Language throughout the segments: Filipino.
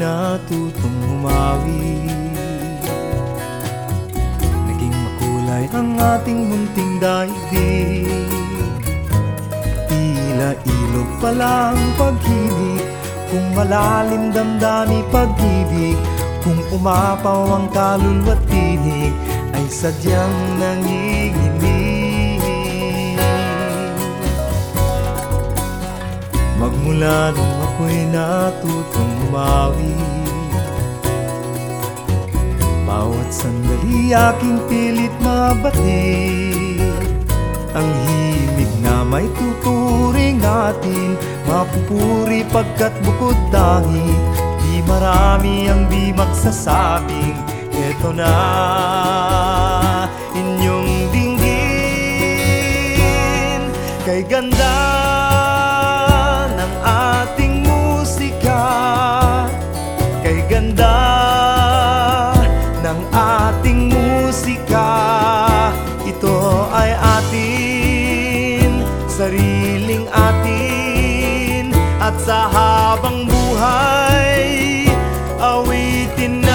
natutong umawi. Naging makulay ang ating munting daigdig, tila ilog pala ang pag-ibig. Kung malalim damdami pag-ibig, kung umapaw ang kaluluwa't tinig, ay sadyang nanginginig. Magmula nung ako'y natutong umawi, bawat sandali aking pilit mabatid ang himig na may tuturing natin. Mapupuri pagkat bukod tangi, di marami ang di magsasabing eto na inyong dinggin. Kay ganda ng ating musika, kay ganda ng ating musika, ito ay atin, sariling atin. At sa habang buhay, awitin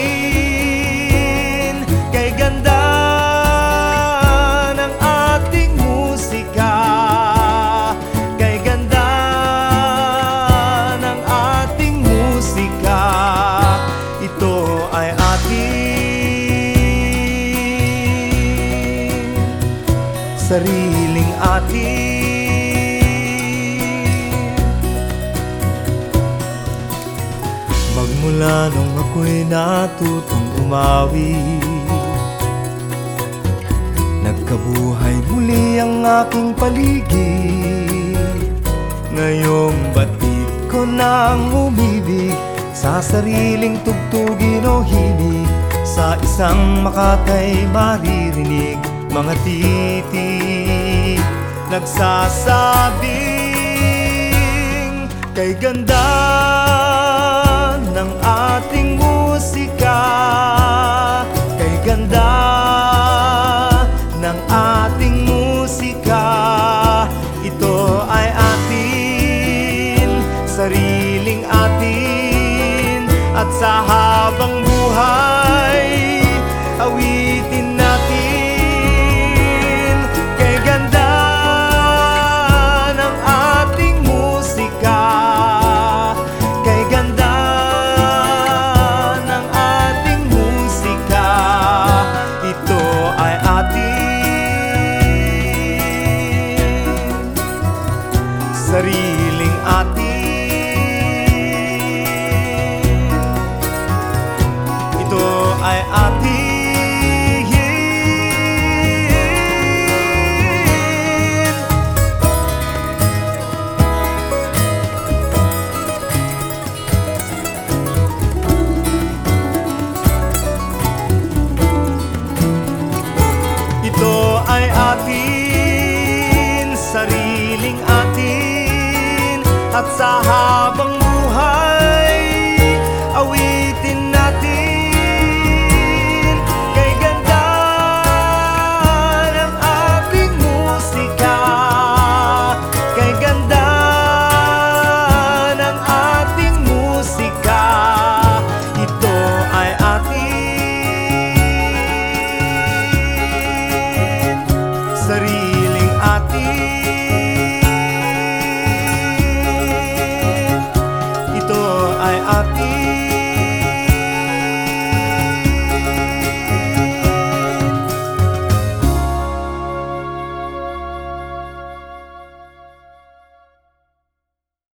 natin. Kay ganda ng ating musika, kay ganda ng ating musika, ito ay atin, sariling atin. Magmula nung ako'y natutong umawi, nagkabuhay muli ang aking paligid. Ngayong batid ko nang umibig sa sariling tugtugin o himig, sa isang makatay maririnig mga titig nagsasabing kay ganda ng ating musika, kay ganda ng ating musika, ito ay atin, sariling atin. At sa habang buhay, awitin natin. Kay ganda ng ating musika, kay ganda sariling atin, ito ay atin. Ito ay atin, sariling atin. At sa habang buhay, awitin natin. Kay ganda ng ating musika, kay ganda ng ating musika, ito ay atin, sariling atin. Ay atin.